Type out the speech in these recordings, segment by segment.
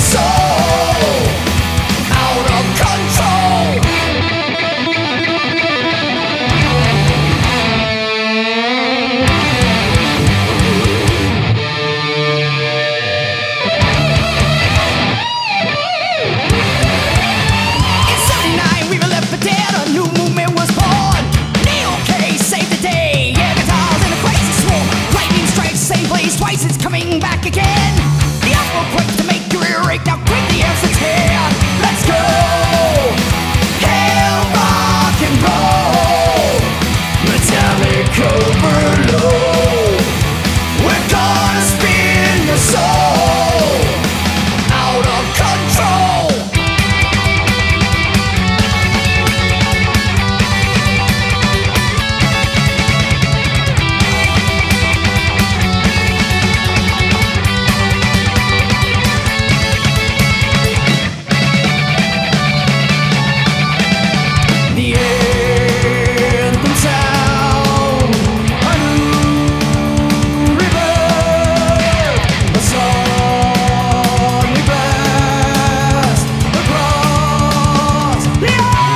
soul out of control. In '79 we were left for dead, a new movement was born. Neil K saved the day, yeah, guitars in a crazy swarm. Lightning strikes, same place twice, it's coming back again. The upper break to make your ear ache, now quick the answer's here. Let's go! Hail, rock and roll, metallic overload. We're gonna spin your soul out of control. The anthem sound, a new rebirth, a song we blast across the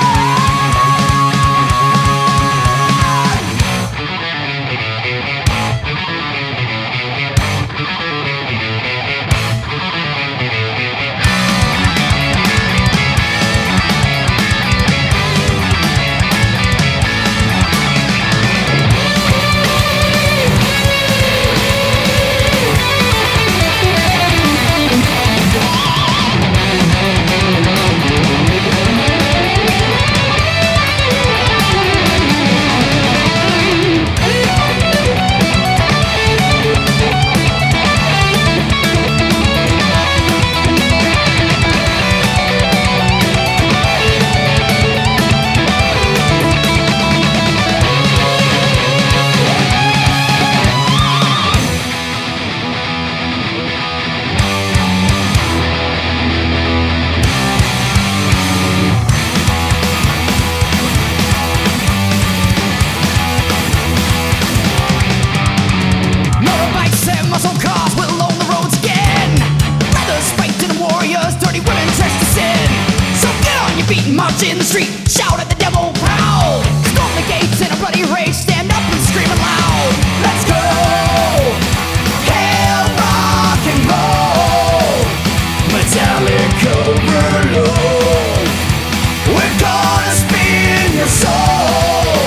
motorbikes and muscle cars will own the roads again. Brothers fighting warriors, dirty women dressed to sin. So get on your feet and march in the street, shout at the devil proud. Storm the gates in a bloody rage, stand up and scream aloud. Let's go! Hail, rock and roll, metallic overload. We're gonna spin your soul.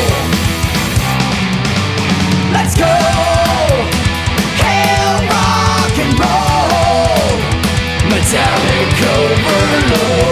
Let's go! Hail, rock and roll, metallic overload.